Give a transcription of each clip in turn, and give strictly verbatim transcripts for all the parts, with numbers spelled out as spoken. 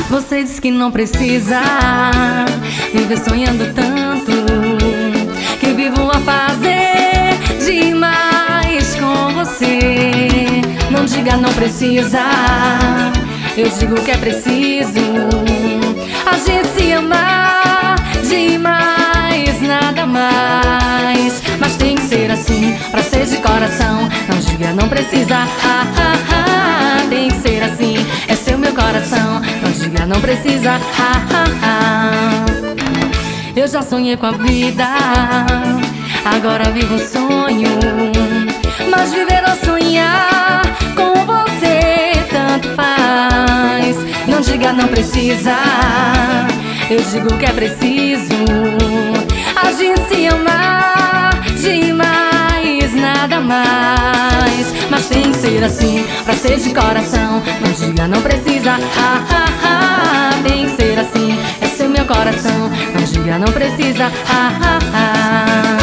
Você diz que não precisa viver sonhando tanto, que vivo a fazer demais com você. Não diga não precisa, eu digo que é preciso a gente se amar demais, nada mais. Mas tem que ser assim, pra ser de coração. Não diga não precisa, ah, ah, ah. Tem que ser assim, é seu meu coração. Não diga não precisa, ah, ah, ah. Eu já sonhei com a vida, agora vivo um sonho. Mas viver ou sonhar com você tanto faz. Não diga não precisa, eu digo que é preciso a gente se amar demais, nada mais. Mas tem que ser assim, pra ser de coração. Não diga não precisa, ah, ah, ah. Tem que ser assim, é seu meu coração. Não diga não precisa, ah, ah, ah.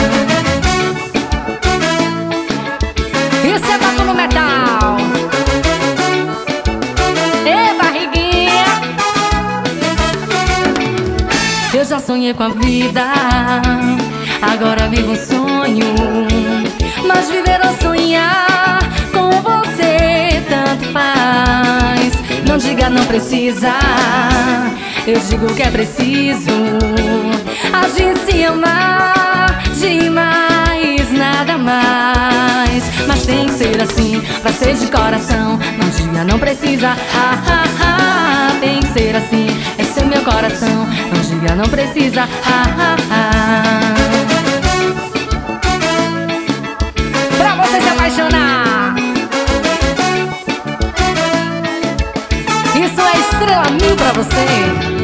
Isso é bato no metal. Ê, barriguinha. Eu já sonhei com a vida, agora vivo um sonho. Mas viver ou sonhar com você tanto faz. Não diga não precisa, eu digo que é preciso a gente se amar demais, nada mais. Mas tem que ser assim, pra ser de coração. Não diga não precisa, ah, ah, ah. Tem que ser assim, é seu meu coração. Não diga não precisa, ah, ah, ah. Pra você se apaixonar, isso é estrela mil pra você.